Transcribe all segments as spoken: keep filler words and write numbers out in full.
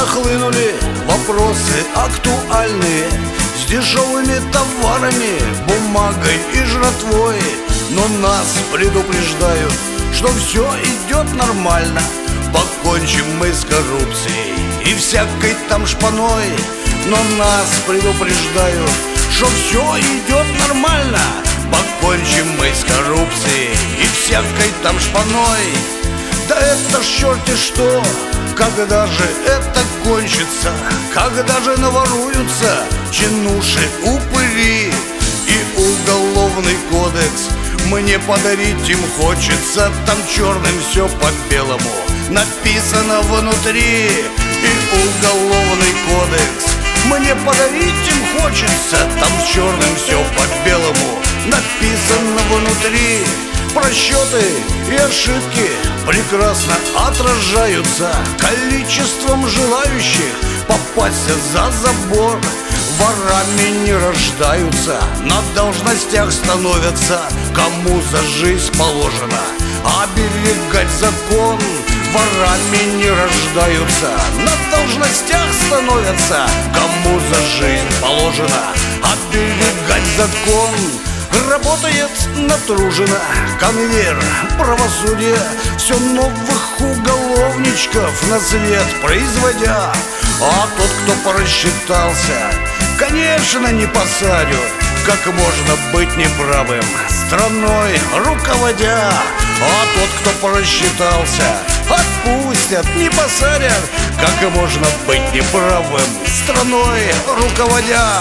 Нахлынули вопросы актуальные, с дешевыми товарами, бумагой и жратвой. Но нас предупреждают, что все идет нормально. Покончим мы с коррупцией и всякой там шпаной. Но нас предупреждают, что все идет нормально. Покончим мы с коррупцией и всякой там шпаной. Да это ж черти что, когда же это кончится? Когда же наворуются чинуши, упыри? И уголовный кодекс мне подарить им хочется. Там черным все по белому написано внутри. И уголовный кодекс мне подарить им хочется. Там черным все по белому написано внутри. Просчеты и ошибки прекрасно отражаются количеством желающих попасть за забор. Ворами не рождаются, на должностях становятся. Кому за жизнь положено оберегать закон. Ворами не рождаются, на должностях становятся. Кому за жизнь положено оберегать закон. Работает натружено конвейер правосудия, все новых уголовничков на свет производя. А тот, кто просчитался, конечно, не посадят. Как можно быть неправым, страной руководя? А тот, кто просчитался, отпустят, не посадят. Как можно быть неправым, страной руководя?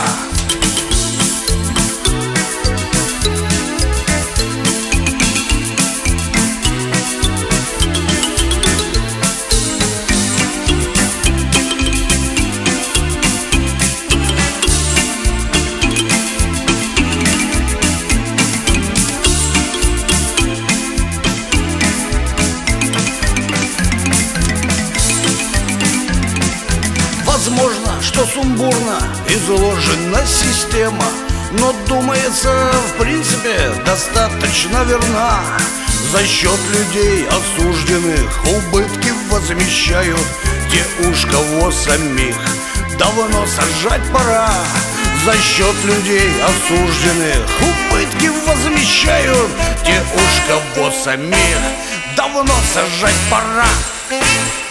Возможно, что сумбурно изложена система, но, думается, в принципе, достаточно верна. За счет людей осужденных убытки возмещают те, уж кого самих давно сажать пора. За счет людей осужденных убытки возмещают те, уж кого самих давно сажать пора.